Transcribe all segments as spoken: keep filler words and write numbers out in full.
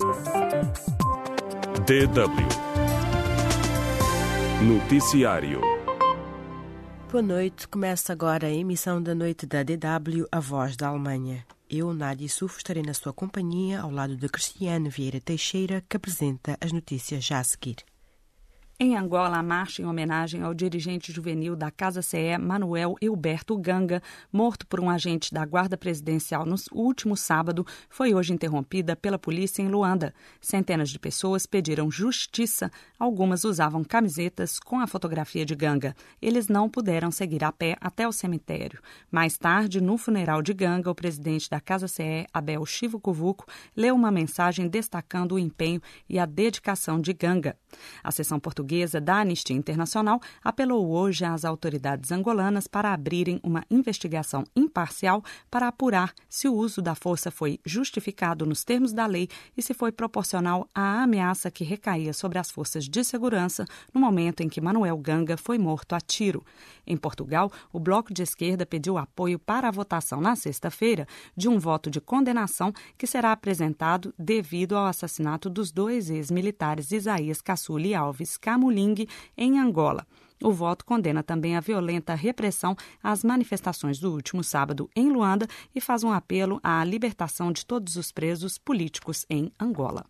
D W Noticiário. Boa noite. Começa agora a emissão da noite da D W, a voz da Alemanha. Eu, Nádia Sufo, estarei na sua companhia ao lado de Cristiane Vieira Teixeira, que apresenta as notícias já a seguir. Em Angola, a marcha em homenagem ao dirigente juvenil da Casa C E, Manuel Hilberto Ganga, morto por um agente da Guarda Presidencial no último sábado, foi hoje interrompida pela polícia em Luanda. Centenas de pessoas pediram justiça. Algumas usavam camisetas com a fotografia de Ganga. Eles não puderam seguir a pé até o cemitério. Mais tarde, no funeral de Ganga, o presidente da Casa C E, Abel Chivucovuco, leu uma mensagem destacando o empenho e a dedicação de Ganga. A seção portuguesa da Anistia Internacional apelou hoje às autoridades angolanas para abrirem uma investigação imparcial para apurar se o uso da força foi justificado nos termos da lei e se foi proporcional à ameaça que recaía sobre as forças de segurança no momento em que Manuel Ganga foi morto a tiro. Em Portugal, o Bloco de Esquerda pediu apoio para a votação na sexta-feira de um voto de condenação que será apresentado devido ao assassinato dos dois ex-militares Isaías Caçula e Alves Camulingue, em Angola. O voto condena também a violenta repressão às manifestações do último sábado em Luanda e faz um apelo à libertação de todos os presos políticos em Angola.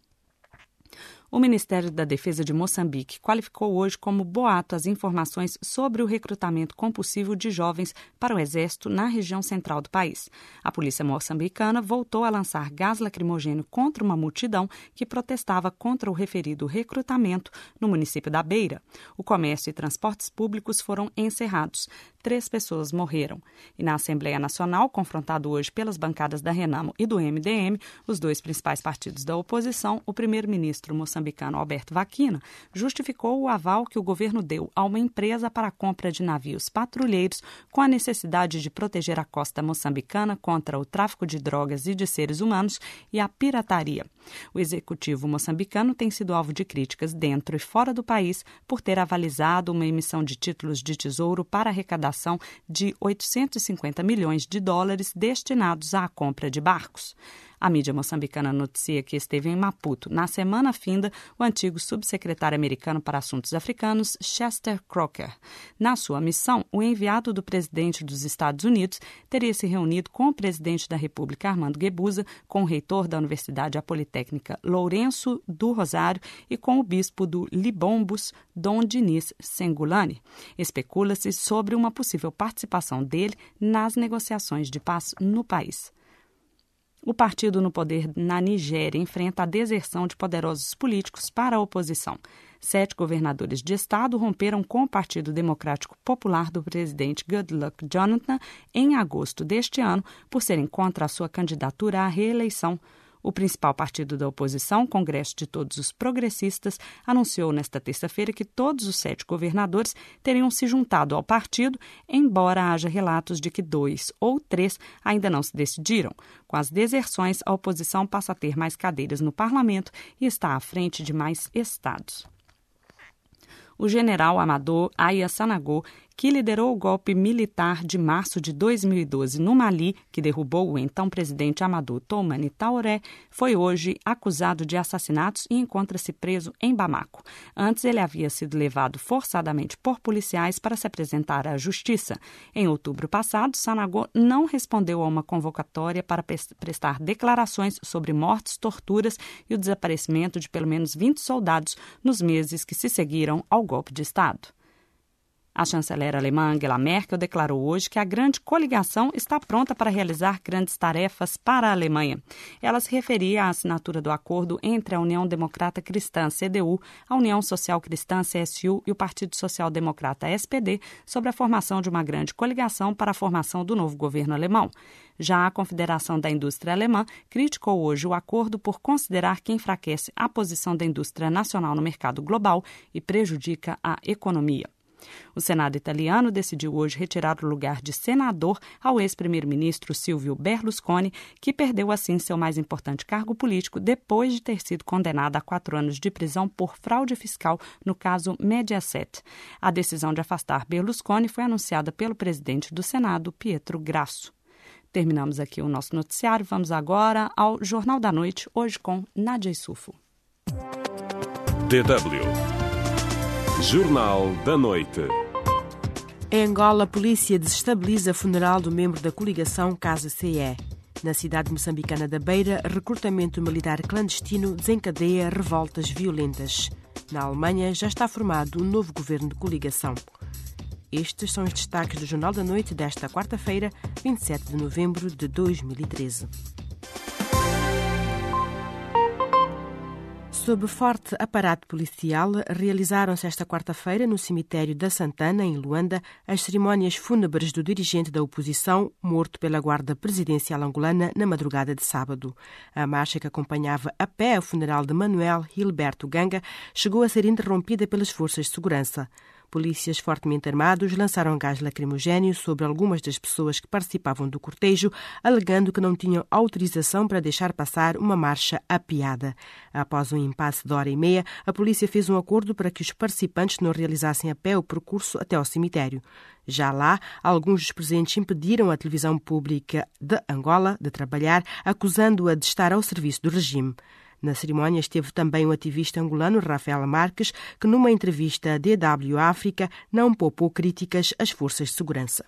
O Ministério da Defesa de Moçambique qualificou hoje como boato as informações sobre o recrutamento compulsivo de jovens para o Exército na região central do país. A polícia moçambicana voltou a lançar gás lacrimogêneo contra uma multidão que protestava contra o referido recrutamento no município da Beira. O comércio e transportes públicos foram encerrados. Três pessoas morreram. E na Assembleia Nacional, confrontado hoje pelas bancadas da Renamo e do M D M, os dois principais partidos da oposição, o primeiro-ministro moçambicano Alberto Vaquina justificou o aval que o governo deu a uma empresa para a compra de navios patrulheiros com a necessidade de proteger a costa moçambicana contra o tráfico de drogas e de seres humanos e a pirataria. O executivo moçambicano tem sido alvo de críticas dentro e fora do país por ter avalizado uma emissão de títulos de tesouro para arrecadação de oitocentos e cinquenta milhões de dólares destinados à compra de barcos. A mídia moçambicana noticia que esteve em Maputo, na semana finda, o antigo subsecretário americano para assuntos africanos, Chester Crocker. Na sua missão, o enviado do presidente dos Estados Unidos teria se reunido com o presidente da República, Armando Guebuza, com o reitor da Universidade Politécnica, Lourenço do Rosário, e com o bispo do Libombos, Dom Diniz Sengulani. Especula-se sobre uma possível participação dele nas negociações de paz no país. O partido no poder na Nigéria enfrenta a deserção de poderosos políticos para a oposição. Sete governadores de estado romperam com o Partido Democrático Popular do presidente Goodluck Jonathan em agosto deste ano por serem contra a sua candidatura à reeleição. O principal partido da oposição, Congresso de Todos os Progressistas, anunciou nesta terça-feira que todos os sete governadores teriam se juntado ao partido, embora haja relatos de que dois ou três ainda não se decidiram. Com as deserções, a oposição passa a ter mais cadeiras no parlamento e está à frente de mais estados. O general Amadou Aya Sanagó, que liderou o golpe militar de março de dois mil e doze no Mali, que derrubou o então presidente Amadou Toumani Traoré, foi hoje acusado de assassinatos e encontra-se preso em Bamako. Antes, ele havia sido levado forçadamente por policiais para se apresentar à justiça. Em outubro passado, Sanagó não respondeu a uma convocatória para prestar declarações sobre mortes, torturas e o desaparecimento de pelo menos vinte soldados nos meses que se seguiram ao golpe de Estado. A chanceler alemã Angela Merkel declarou hoje que a grande coligação está pronta para realizar grandes tarefas para a Alemanha. Ela se referia à assinatura do acordo entre a União Democrata Cristã, C D U, a União Social Cristã, C S U, e o Partido Social Democrata, S P D, sobre a formação de uma grande coligação para a formação do novo governo alemão. Já a Confederação da Indústria Alemã criticou hoje o acordo por considerar que enfraquece a posição da indústria nacional no mercado global e prejudica a economia. O Senado italiano decidiu hoje retirar o lugar de senador ao ex-primeiro-ministro Silvio Berlusconi, que perdeu assim seu mais importante cargo político depois de ter sido condenado a quatro anos de prisão por fraude fiscal no caso Mediaset. A decisão de afastar Berlusconi foi anunciada pelo presidente do Senado, Pietro Grasso. Terminamos aqui o nosso noticiário. Vamos agora ao Jornal da Noite, hoje com Nádia Issoufo. D W Jornal da Noite. Em Angola, a polícia desestabiliza funeral do membro da coligação Casa C E. Na cidade moçambicana da Beira, recrutamento militar clandestino desencadeia revoltas violentas. Na Alemanha, já está formado um novo governo de coligação. Estes são os destaques do Jornal da Noite desta quarta-feira, vinte e sete de novembro de dois mil e treze. Sob forte aparato policial, realizaram-se esta quarta-feira no cemitério da Santana, em Luanda, as cerimónias fúnebres do dirigente da oposição, morto pela Guarda Presidencial angolana na madrugada de sábado. A marcha que acompanhava a pé o funeral de Manuel Gilberto Ganga chegou a ser interrompida pelas forças de segurança. Polícias fortemente armados lançaram gás lacrimogéneo sobre algumas das pessoas que participavam do cortejo, alegando que não tinham autorização para deixar passar uma marcha apiada. Após um impasse de hora e meia, a polícia fez um acordo para que os participantes não realizassem a pé o percurso até ao cemitério. Já lá, alguns dos presentes impediram a televisão pública de Angola de trabalhar, acusando-a de estar ao serviço do regime. Na cerimónia esteve também o ativista angolano Rafael Marques, que numa entrevista à D W África não poupou críticas às forças de segurança.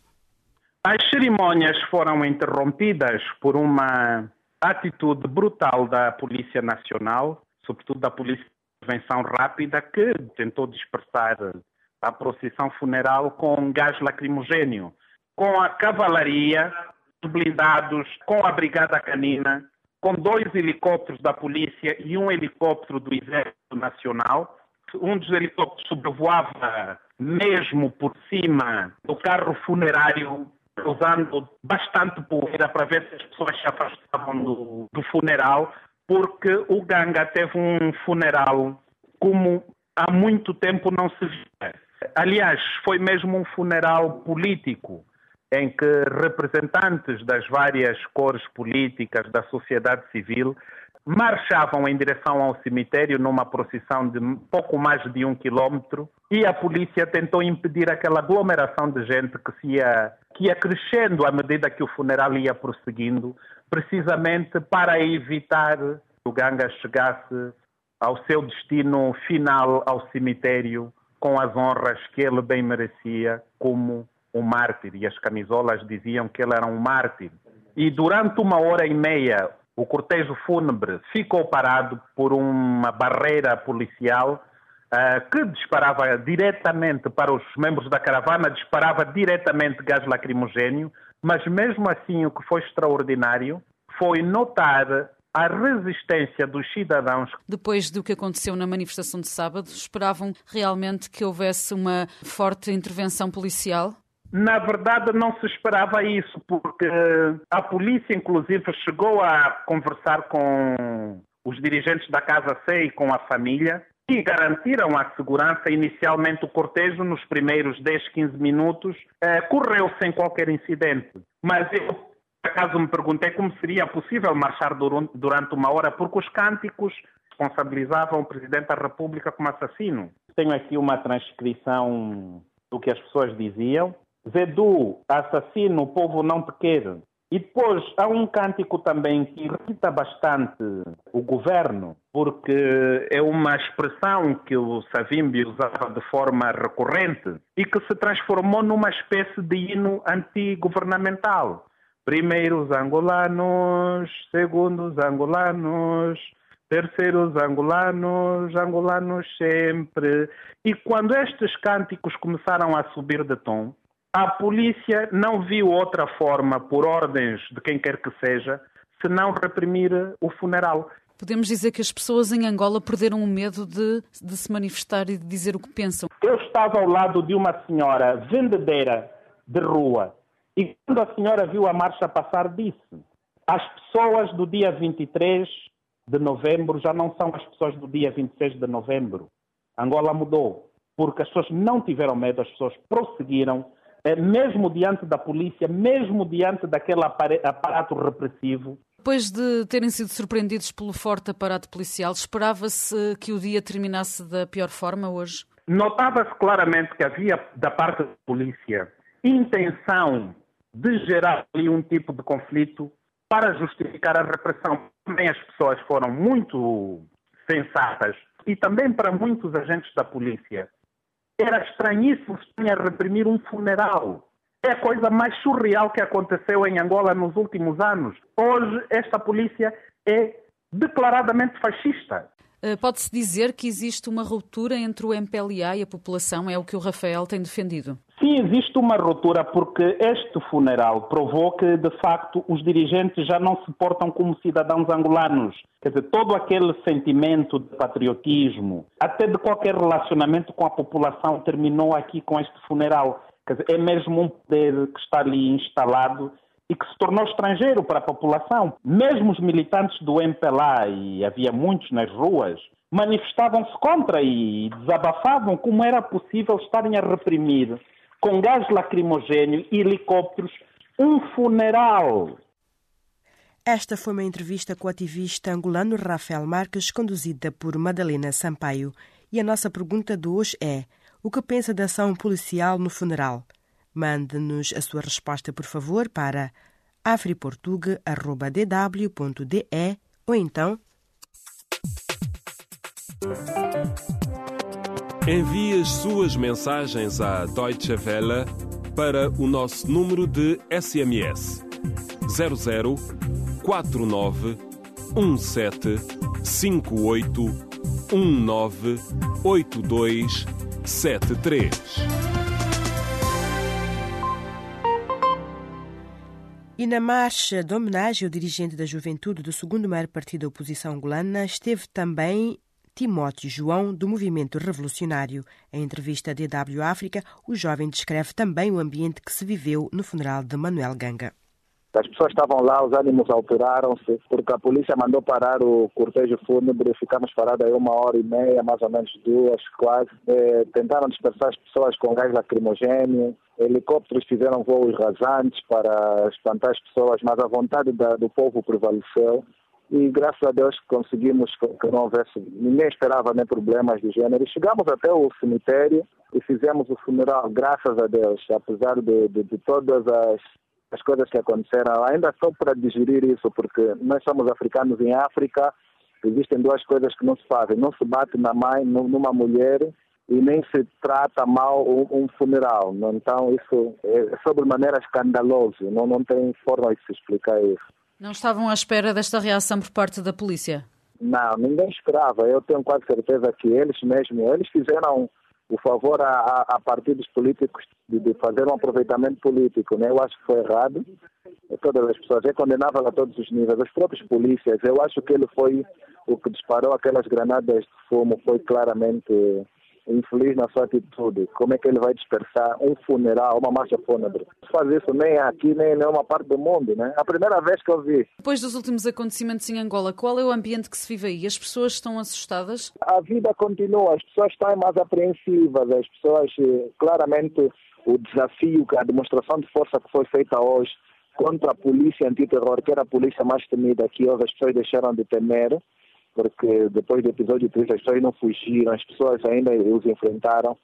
As cerimónias foram interrompidas por uma atitude brutal da Polícia Nacional, sobretudo da Polícia de Intervenção Rápida, que tentou dispersar a procissão funeral com gás lacrimogéneo, com a cavalaria, blindados, com a Brigada Canina, com dois helicópteros da polícia e um helicóptero do Exército Nacional. Um dos helicópteros sobrevoava mesmo por cima do carro funerário, usando bastante poeira para ver se as pessoas se afastavam do, do funeral, porque o Ganga teve um funeral como há muito tempo não se via. Aliás, foi mesmo um funeral político, em que representantes das várias cores políticas da sociedade civil marchavam em direção ao cemitério numa procissão de pouco mais de um quilômetro e a polícia tentou impedir aquela aglomeração de gente que, se ia, que ia crescendo à medida que o funeral ia prosseguindo, precisamente para evitar que o Ganga chegasse ao seu destino final, ao cemitério, com as honras que ele bem merecia como um mártir, e as camisolas diziam que ele era um mártir. E durante uma hora e meia, o cortejo fúnebre ficou parado por uma barreira policial uh, que disparava diretamente para os membros da caravana, disparava diretamente gás lacrimogéneo, mas mesmo assim o que foi extraordinário foi notar a resistência dos cidadãos. Depois do que aconteceu na manifestação de sábado, esperavam realmente que houvesse uma forte intervenção policial? Na verdade, não se esperava isso, porque a polícia, inclusive, chegou a conversar com os dirigentes da Casa C e com a família e garantiram a segurança. Inicialmente, o cortejo, nos primeiros dez, quinze minutos, eh, correu sem qualquer incidente. Mas eu, por acaso, me perguntei como seria possível marchar durante uma hora, porque os cânticos responsabilizavam o Presidente da República como assassino. Tenho aqui uma transcrição do que as pessoas diziam. Zedu, assassino, o povo não te quer. E depois há um cântico também que irrita bastante o governo, porque é uma expressão que o Savimbi usava de forma recorrente e que se transformou numa espécie de hino antigovernamental. Primeiro os angolanos, segundo os angolanos, terceiros angolanos, angolanos sempre. E quando estes cânticos começaram a subir de tom, a polícia não viu outra forma, por ordens de quem quer que seja, senão reprimir o funeral. Podemos dizer que as pessoas em Angola perderam o medo de, de se manifestar e de dizer o que pensam. Eu estava ao lado de uma senhora vendedeira de rua e quando a senhora viu a marcha passar, disse: as pessoas do dia vinte e três de novembro já não são as pessoas do dia vinte e seis de novembro. Angola mudou, porque as pessoas não tiveram medo, as pessoas prosseguiram, mesmo diante da polícia, mesmo diante daquele aparato repressivo. Depois de terem sido surpreendidos pelo forte aparato policial, esperava-se que o dia terminasse da pior forma hoje? Notava-se claramente que havia, da parte da polícia, intenção de gerar ali um tipo de conflito para justificar a repressão. Também as pessoas foram muito sensatas e também para muitos agentes da polícia. Era estranhíssimo estar a reprimir um funeral. É a coisa mais surreal que aconteceu em Angola nos últimos anos. Hoje, esta polícia é declaradamente fascista. Pode-se dizer que existe uma ruptura entre o M P L A e a população, é o que o Rafael tem defendido? Sim, existe uma ruptura porque este funeral provou que, de facto, os dirigentes já não se portam como cidadãos angolanos. Quer dizer, todo aquele sentimento de patriotismo, até de qualquer relacionamento com a população, terminou aqui com este funeral. Quer dizer, é mesmo um poder que está ali instalado e que se tornou estrangeiro para a população. Mesmo os militantes do M P L A, e havia muitos nas ruas, manifestavam-se contra e desabafavam como era possível estarem a reprimir com gás lacrimogéneo e helicópteros um funeral. Esta foi uma entrevista com o ativista angolano Rafael Marques, conduzida por Madalena Sampaio. E a nossa pergunta de hoje é: o que pensa da ação policial no funeral? Mande-nos a sua resposta, por favor, para afriportugue arroba d w ponto d e ou então envie as suas mensagens à Deutsche Welle para o nosso número de S M S zero zero quatro nove um sete cinco oito um nove oito dois sete três. E na marcha de homenagem ao dirigente da juventude do segundo maior partido da oposição angolana esteve também Timóteo João, do Movimento Revolucionário. Em entrevista à D W África, o jovem descreve também o ambiente que se viveu no funeral de Manuel Ganga. As pessoas estavam lá, os ânimos alteraram-se, porque a polícia mandou parar o cortejo fúnebre. Ficamos parados aí uma hora e meia, mais ou menos duas, quase. É, tentaram dispersar as pessoas com gás lacrimogéneo. Helicópteros fizeram voos rasantes para espantar as pessoas, mas a vontade da, do povo prevaleceu. E graças a Deus conseguimos que não houvesse, ninguém esperava nem problemas de gênero. Chegamos até o cemitério e fizemos o funeral, graças a Deus, apesar de, de, de todas as, as coisas que aconteceram. Ainda estou para digerir isso, porque nós somos africanos em África, existem duas coisas que não se fazem. Não se bate na mãe, numa mulher, e nem se trata mal um, um funeral. Então isso é sobremaneira escandaloso, não, não tem forma de se explicar isso. Não estavam à espera desta reação por parte da polícia? Não, ninguém esperava. Eu tenho quase certeza que eles mesmo, eles fizeram o favor a, a, a partidos políticos de, de fazer um aproveitamento político, né? Eu acho que foi errado. Todas as pessoas, é condenável a todos os níveis. Os próprios polícias, eu acho que ele foi o que disparou aquelas granadas de fumo, foi claramente infeliz na sua atitude. Como é que ele vai dispersar um funeral, uma marcha fúnebre? Não faz isso nem aqui, nem em nenhuma parte do mundo, né? A primeira vez que eu vi. Depois dos últimos acontecimentos em Angola, qual é o ambiente que se vive aí? As pessoas estão assustadas? A vida continua, as pessoas estão mais apreensivas, as pessoas, claramente, o desafio, a demonstração de força que foi feita hoje contra a polícia antiterror, que era a polícia mais temida que hoje, as pessoas deixaram de temer, porque depois do episódio triste as pessoas não fugiram, as pessoas ainda os enfrentaram.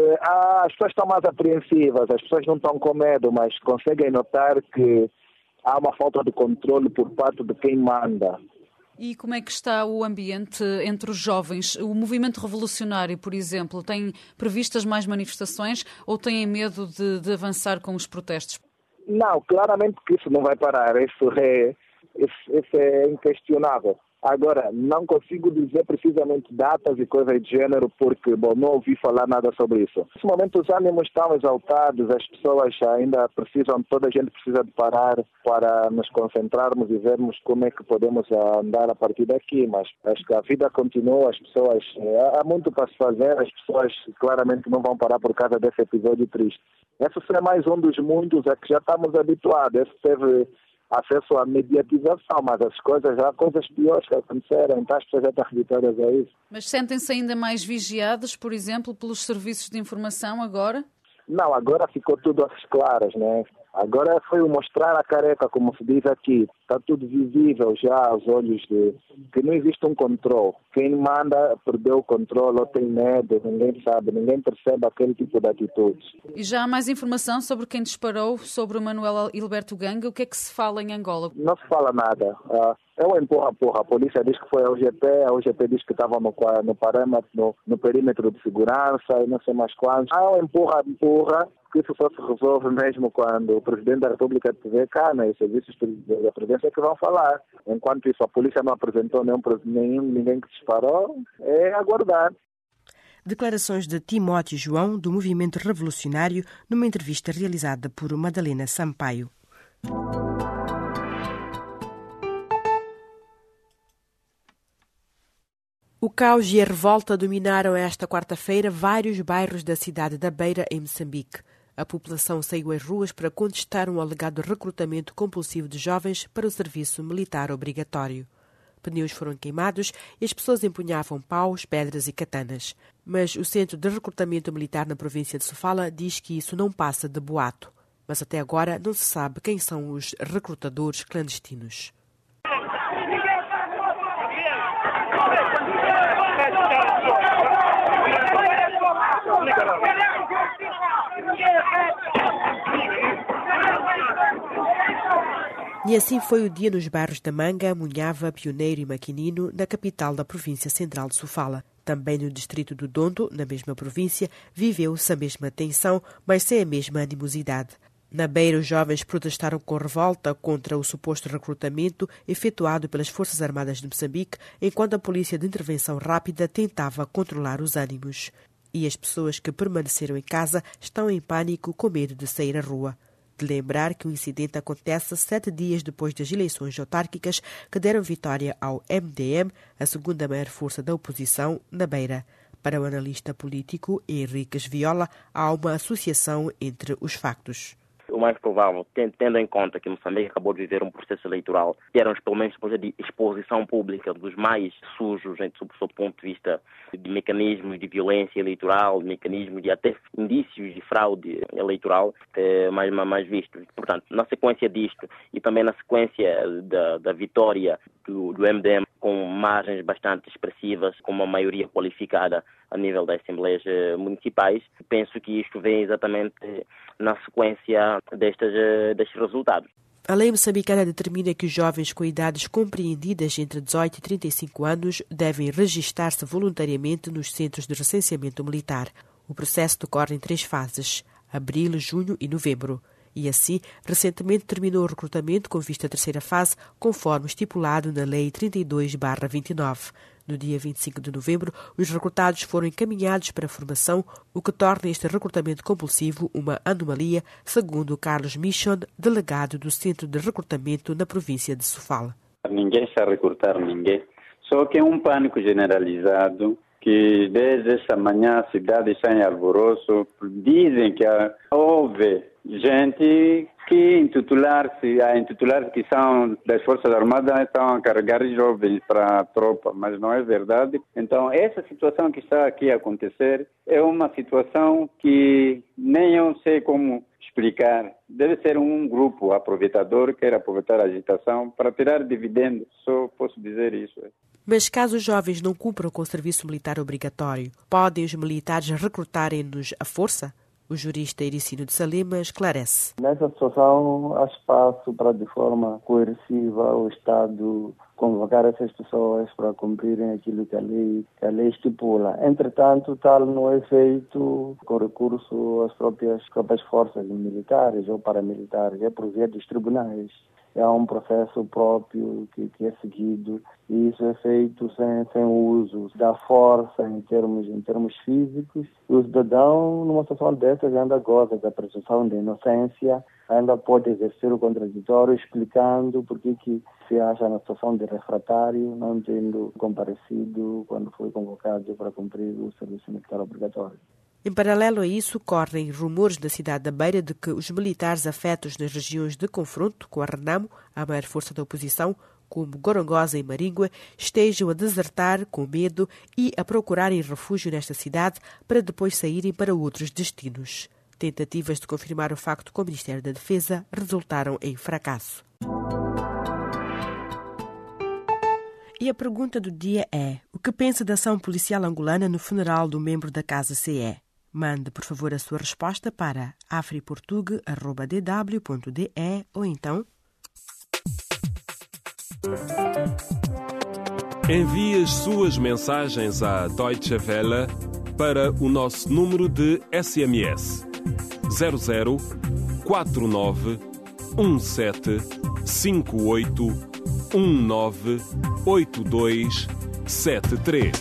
As pessoas estão mais apreensivas, as pessoas não estão com medo, mas conseguem notar que há uma falta de controle por parte de quem manda. E como é que está o ambiente entre os jovens? O movimento revolucionário, por exemplo, tem previstas mais manifestações ou têm medo de, de avançar com os protestos? Não, claramente que isso não vai parar, isso é, isso, isso é inquestionável. Agora, não consigo dizer precisamente datas e coisas de gênero porque, bom, não ouvi falar nada sobre isso. Nesse momento os ânimos estão exaltados, as pessoas ainda precisam, toda a gente precisa de parar para nos concentrarmos e vermos como é que podemos andar a partir daqui, mas acho que a vida continua, as pessoas, há muito para se fazer, as pessoas claramente não vão parar por causa desse episódio triste. Esse é mais um dos muitos a que já estamos habituados, esse teve acesso à mediatização, mas as coisas, há coisas piores que aconteceram, então as pessoas já estão habituadas a isso. Mas sentem-se ainda mais vigiados, por exemplo, pelos serviços de informação agora? Não, agora ficou tudo às claras, né? Agora foi o mostrar a careca, como se diz aqui. Está tudo visível já aos olhos de que não existe um controle. Quem manda perdeu o controle ou tem medo, ninguém sabe, ninguém percebe aquele tipo de atitudes. E já há mais informação sobre quem disparou, sobre o Manuel Hilberto Ganga? O que é que se fala em Angola? Não se fala nada. É um empurra-empurra. A polícia diz que foi a U G P, a U G P diz que estava no, no parâmetro, no, no perímetro de segurança e não sei mais quantos. Há um empurra-empurra. Isso só se resolve mesmo quando o Presidente da República estiver cá, né? Os serviços da presidência que vão falar. Enquanto isso, a polícia não apresentou nenhum, nenhum, ninguém que disparou, é aguardar. Declarações de Timóteo João, do Movimento Revolucionário, numa entrevista realizada por Madalena Sampaio. O caos e a revolta dominaram esta quarta-feira vários bairros da cidade da Beira, em Moçambique. A população saiu às ruas para contestar um alegado recrutamento compulsivo de jovens para o serviço militar obrigatório. Pneus foram queimados e as pessoas empunhavam paus, pedras e katanas. Mas o Centro de Recrutamento Militar na província de Sofala diz que isso não passa de boato. Mas até agora não se sabe quem são os recrutadores clandestinos. E assim foi o dia nos bairros da Manga, Munhava, Pioneiro e Maquinino, na capital da província central de Sofala. Também no distrito do Dondo, na mesma província, viveu-se a mesma tensão, mas sem a mesma animosidade. Na Beira, os jovens protestaram com revolta contra o suposto recrutamento efetuado pelas Forças Armadas de Moçambique, enquanto a Polícia de Intervenção Rápida tentava controlar os ânimos. E as pessoas que permaneceram em casa estão em pânico com medo de sair à rua. De lembrar que o incidente acontece sete dias depois das eleições autárquicas que deram vitória ao M D M, a segunda maior força da oposição, na Beira. Para o analista político Henriques Viola, há uma associação entre os factos. O mais provável, tendo em conta que Moçambique acabou de viver um processo eleitoral, que era pelo menos de exposição pública dos mais sujos, sob o seu ponto de vista de mecanismos de violência eleitoral, mecanismos de até indícios de fraude eleitoral é, mais, mais vistos. Portanto, na sequência disto e também na sequência da, da vitória do, do M D M com margens bastante expressivas, com uma maioria qualificada a nível das Assembleias Municipais, penso que isto vem exatamente na sequência destes, destes resultados. A lei moçambicana determina que os jovens com idades compreendidas entre dezoito e trinta e cinco anos devem registar-se voluntariamente nos centros de recenseamento militar. O processo decorre em três fases: abril, junho e novembro. E assim, recentemente terminou o recrutamento com vista à terceira fase, conforme estipulado na Lei trinta e dois barra vinte e nove. No dia vinte e cinco de novembro, os recrutados foram encaminhados para a formação, o que torna este recrutamento compulsivo uma anomalia, segundo Carlos Michon, delegado do Centro de Recrutamento na província de Sofala. Ninguém está a recrutar ninguém, só que é um pânico generalizado que desde esta manhã a cidade está em alvoroço. Dizem que houve gente que intitular-se, a intitular que são das Forças Armadas estão a carregar jovens para a tropa, mas não é verdade. Então, essa situação que está aqui a acontecer é uma situação que nem eu sei como explicar. Deve ser um grupo aproveitador que quer aproveitar a agitação para tirar dividendos, só posso dizer isso. Mas caso os jovens não cumpram com o serviço militar obrigatório, podem os militares recrutarem-nos à força? O jurista Ericino de Salema esclarece. Nessa situação, há espaço para, de forma coerciva, o Estado convocar essas pessoas para cumprirem aquilo que a lei, que a lei estipula. Entretanto, tal não é feito com recurso às próprias, próprias forças militares ou paramilitares, é por via dos tribunais. É um processo próprio que, que é seguido e isso é feito sem, sem uso da força em termos, em termos físicos. O cidadão, numa situação dessas, ainda goza da presunção de inocência, ainda pode exercer o contraditório explicando por que se acha na situação de refratário, não tendo comparecido quando foi convocado para cumprir o serviço militar obrigatório. Em paralelo a isso, correm rumores da cidade da Beira de que os militares afetos nas regiões de confronto com a Renamo, a maior força da oposição, como Gorongosa e Maríngua, estejam a desertar com medo e a procurarem refúgio nesta cidade para depois saírem para outros destinos. Tentativas de confirmar o facto com o Ministério da Defesa resultaram em fracasso. E a pergunta do dia é: o que pensa da ação policial angolana no funeral do membro da Casa C E? Mande, por favor, a sua resposta para afriportugue arroba d w ponto d e ou então... Envie as suas mensagens à Deutsche Welle para o nosso número de S M S zero zero quatro nove um sete cinco oito um nove oito dois sete três.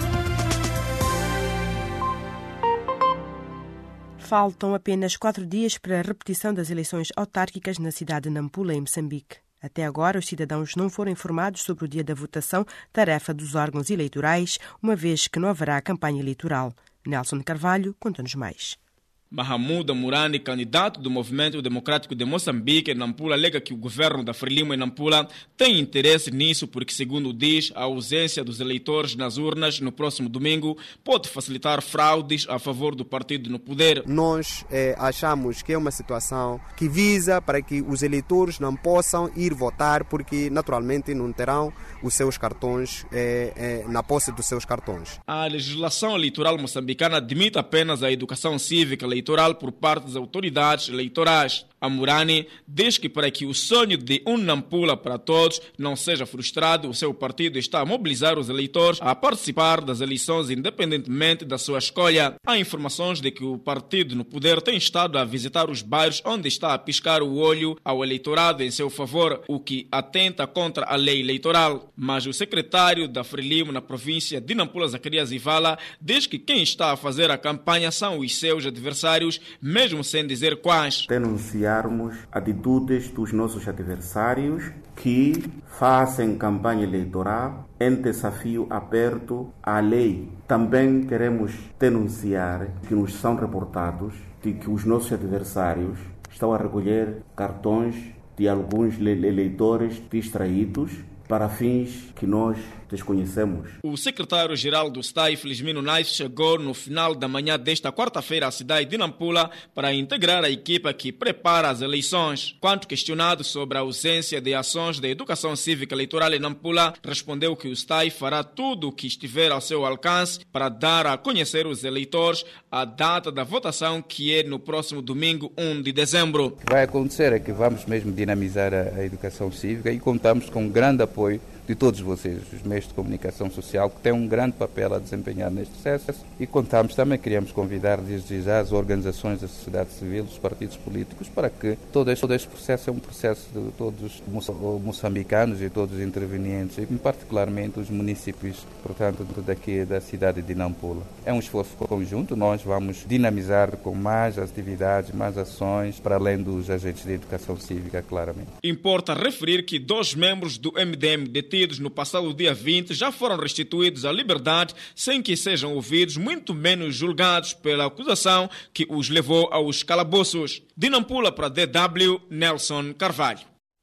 Faltam apenas quatro dias para a repetição das eleições autárquicas na cidade de Nampula, em Moçambique. Até agora, os cidadãos não foram informados sobre o dia da votação, tarefa dos órgãos eleitorais, uma vez que não haverá campanha eleitoral. Nelson Carvalho conta-nos mais. Mahamuda Murani, candidato do Movimento Democrático de Moçambique em Nampula, alega que o governo da Frelimo em Nampula tem interesse nisso porque, segundo diz, a ausência dos eleitores nas urnas no próximo domingo pode facilitar fraudes a favor do partido no poder. Nós eh, achamos que é uma situação que visa para que os eleitores não possam ir votar porque, naturalmente, não terão os seus cartões eh, eh, na posse dos seus cartões. A legislação eleitoral moçambicana admite apenas a educação cívica eleitoral por parte das autoridades eleitorais. A Murani diz que para que o sonho de um Nampula para todos não seja frustrado, o seu partido está a mobilizar os eleitores a participar das eleições independentemente da sua escolha. Há informações de que o partido no poder tem estado a visitar os bairros onde está a piscar o olho ao eleitorado em seu favor, o que atenta contra a lei eleitoral. Mas o secretário da Frelimo na província de Nampula, Zacarias Ivala, diz que quem está a fazer a campanha são os seus adversários, mesmo sem dizer quais. Denunciarmos atitudes dos nossos adversários que fazem campanha eleitoral em desafio aberto à lei. Também queremos denunciar que nos são reportados de que os nossos adversários estão a recolher cartões de alguns eleitores distraídos para fins que nós desconhecemos. O secretário-geral do S T A I, Felizmino Naif, chegou no final da manhã desta quarta-feira à cidade de Nampula para integrar a equipa que prepara as eleições. Quando questionado sobre a ausência de ações de educação cívica eleitoral em Nampula, respondeu que o S T A I fará tudo o que estiver ao seu alcance para dar a conhecer os eleitores a data da votação, que é no próximo domingo, primeiro de dezembro. O que vai acontecer é que vamos mesmo dinamizar a, a educação cívica e contamos com um grande apoio de todos vocês, os meios de comunicação social, que têm um grande papel a desempenhar neste processo, e contamos também, queríamos convidar desde já as organizações da sociedade civil, os partidos políticos, para que todo este, todo este processo é um processo de todos os moçambicanos e todos os intervenientes, e particularmente os municípios, portanto, daqui da cidade de Nampula. É um esforço conjunto, nós vamos dinamizar com mais atividades, mais ações, para além dos agentes de educação cívica, claramente. Importa referir que dois membros do M D M detidos no passado dia vinte já foram restituídos à liberdade sem que sejam ouvidos, muito menos julgados pela acusação que os levou aos calabouços. De Nampula para D W, Nelson Carvalho.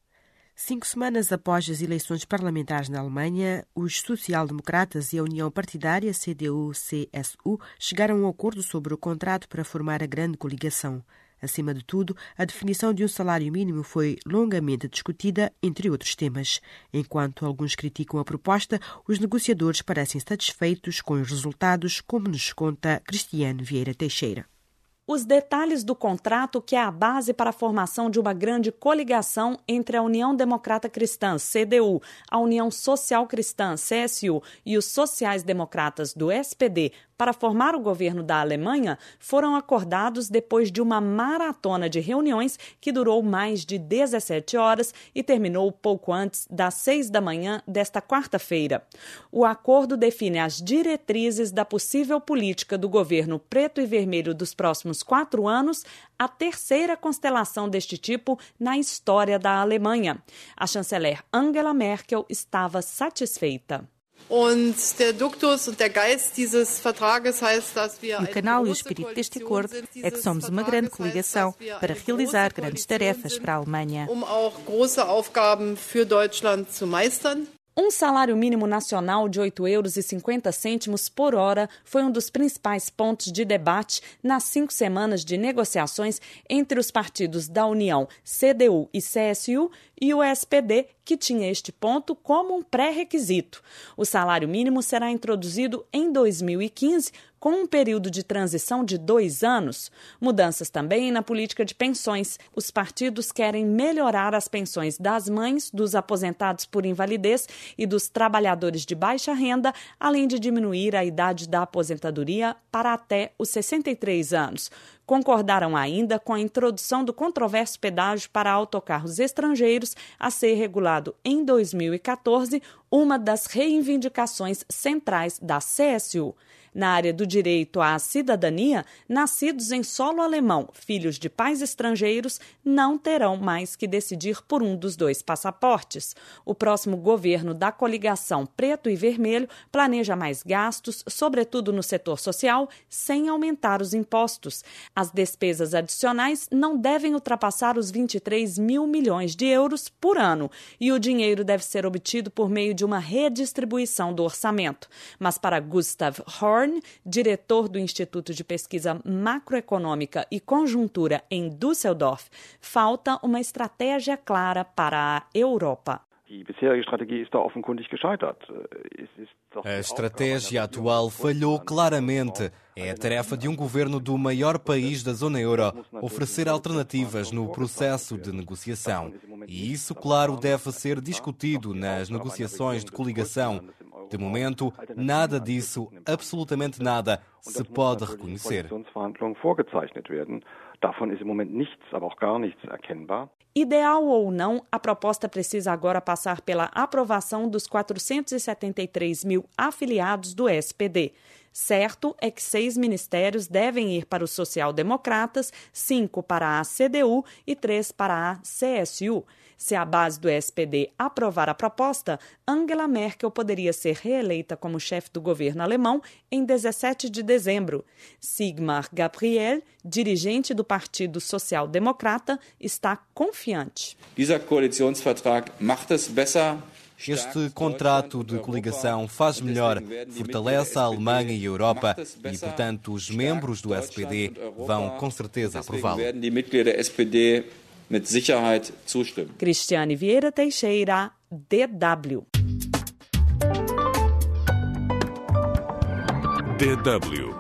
Cinco semanas após as eleições parlamentares na Alemanha, os social-democratas e a União Partidária C D U C S U chegaram a um acordo sobre o contrato para formar a grande coligação. Acima de tudo, a definição de um salário mínimo foi longamente discutida, entre outros temas. Enquanto alguns criticam a proposta, os negociadores parecem satisfeitos com os resultados, como nos conta Cristiane Vieira Teixeira. Os detalhes do contrato, que é a base para a formação de uma grande coligação entre a União Democrata Cristã, C D U, a União Social Cristã, C S U, e os sociais-democratas do S P D, para formar o governo da Alemanha, foram acordados depois de uma maratona de reuniões que durou mais de dezessete horas e terminou pouco antes das seis da manhã desta quarta-feira. O acordo define as diretrizes da possível política do governo preto e vermelho dos próximos quatro anos, a terceira constelação deste tipo na história da Alemanha. A chanceler Angela Merkel estava satisfeita. O canal e o espírito deste acordo é que somos uma grande coligação para realizar grandes tarefas para a Alemanha. Um salário mínimo nacional de oito euros e cinquenta cêntimos por hora foi um dos principais pontos de debate nas cinco semanas de negociações entre os partidos da União, C D U e C S U, e o S P D, que tinha este ponto como um pré-requisito. O salário mínimo será introduzido em dois mil e quinze, com um período de transição de dois anos. Mudanças também na política de pensões. Os partidos querem melhorar as pensões das mães, dos aposentados por invalidez e dos trabalhadores de baixa renda, além de diminuir a idade da aposentadoria para até os sessenta e três anos. Concordaram ainda com a introdução do controverso pedágio para autocarros estrangeiros a ser regulado em dois mil e quatorze, uma das reivindicações centrais da C S U. Na área do direito à cidadania, nascidos em solo alemão, filhos de pais estrangeiros, não terão mais que decidir por um dos dois passaportes. O próximo governo da coligação Preto e Vermelho planeja mais gastos, sobretudo no setor social, sem aumentar os impostos. As despesas adicionais não devem ultrapassar os vinte e três mil milhões de euros por ano, e o dinheiro deve ser obtido por meio de uma redistribuição do orçamento. Mas para Gustav Horn, diretor do Instituto de Pesquisa Macroeconômica e Conjuntura em Düsseldorf, falta uma estratégia clara para a Europa. A estratégia atual falhou claramente. É a tarefa de um governo do maior país da zona euro oferecer alternativas no processo de negociação. E isso, claro, deve ser discutido nas negociações de coligação. De momento, nada disso, absolutamente nada, se pode reconhecer. Ideal ou não, a proposta precisa agora passar pela aprovação dos quatrocentos e setenta e três mil afiliados do S P D. Certo é que seis ministérios devem ir para os social-democratas, cinco para a C D U e três para a C S U. Se a base do S P D aprovar a proposta, Angela Merkel poderia ser reeleita como chefe do governo alemão em dezessete de dezembro. Sigmar Gabriel, dirigente do Partido Social Democrata, está confiante. Dieser Koalitionsvertrag macht es besser. Este contrato de coligação faz melhor, fortalece a Alemanha e a Europa e, portanto, os membros do S P D vão com certeza aprová-lo. Cristiane Vieira Teixeira, D W. D W.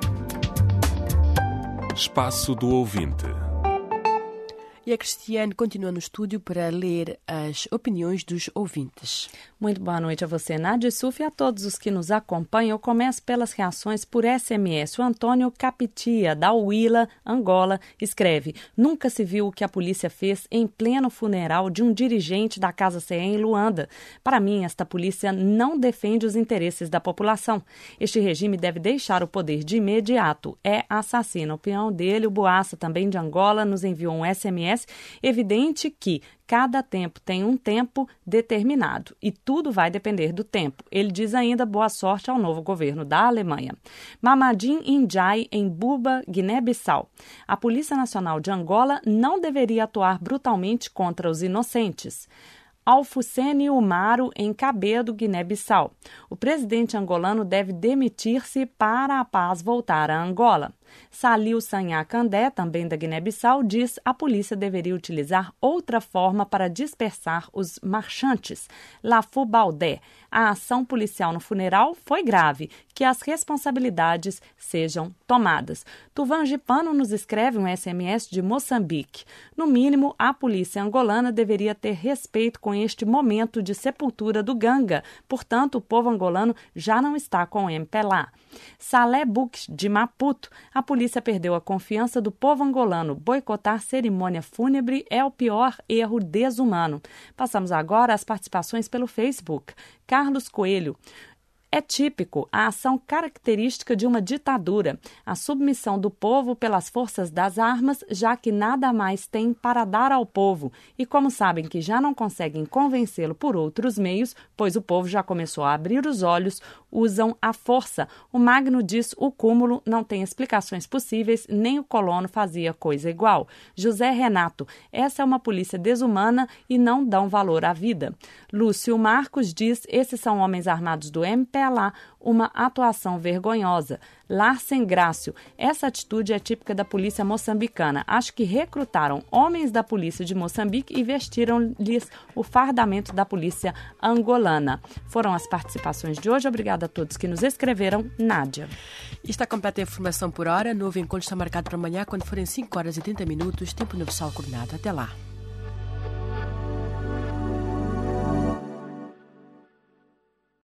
Espaço do Ouvinte. E a Cristiane continua no estúdio para ler as opiniões dos ouvintes. Muito boa noite a você, Nádia Suf, e a todos os que nos acompanham. Eu começo pelas reações por S M S. O Antônio Capitia, da Huila, Angola, escreve: nunca se viu o que a polícia fez em pleno funeral de um dirigente da Casa C E em Luanda. Para mim, esta polícia não defende os interesses da população. Este regime deve deixar o poder de imediato. É assassino. A opinião dele, o Boaça, também de Angola, nos enviou um S M S. Evidente que cada tempo tem um tempo determinado e tudo vai depender do tempo. Ele diz ainda boa sorte ao novo governo da Alemanha. Mamadine Indiaye, em Buba, Guiné-Bissau. A Polícia Nacional de Angola não deveria atuar brutalmente contra os inocentes. Alfucene Umaro, em Cabedo, Guiné-Bissau. O presidente angolano deve demitir-se para a paz voltar a Angola. Salil Sanha Candé, também da Guiné-Bissau, diz a polícia deveria utilizar outra forma para dispersar os marchantes. Lafu Baldé, a ação policial no funeral foi grave, que as responsabilidades sejam tomadas. Tuvan Gipano nos escreve um S M S de Moçambique. No mínimo, a polícia angolana deveria ter respeito com este momento de sepultura do Ganga. Portanto, o povo angolano já não está com o M P L A. Salé Bux, de Maputo. A polícia perdeu a confiança do povo angolano. Boicotar cerimônia fúnebre é o pior erro desumano. Passamos agora às participações pelo Facebook. Carlos Coelho. É típico a ação característica de uma ditadura, a submissão do povo pelas forças das armas, já que nada mais tem para dar ao povo. E como sabem que já não conseguem convencê-lo por outros meios, pois o povo já começou a abrir os olhos, usam a força. O Magno diz o cúmulo não tem explicações possíveis, nem o colono fazia coisa igual. José Renato, essa é uma polícia desumana e não dão valor à vida. Lúcio Marcos diz, esses são homens armados do M P L A, uma atuação vergonhosa. Larsen Grácio, essa atitude é típica da polícia moçambicana. Acho que recrutaram homens da polícia de Moçambique e vestiram-lhes o fardamento da polícia angolana. Foram as participações de hoje. Obrigada a todos que nos escreveram. Nádia. Está completa a informação por hora. Novo encontro está marcado para amanhã, quando forem cinco horas e trinta minutos, tempo universal coordenado. Até lá.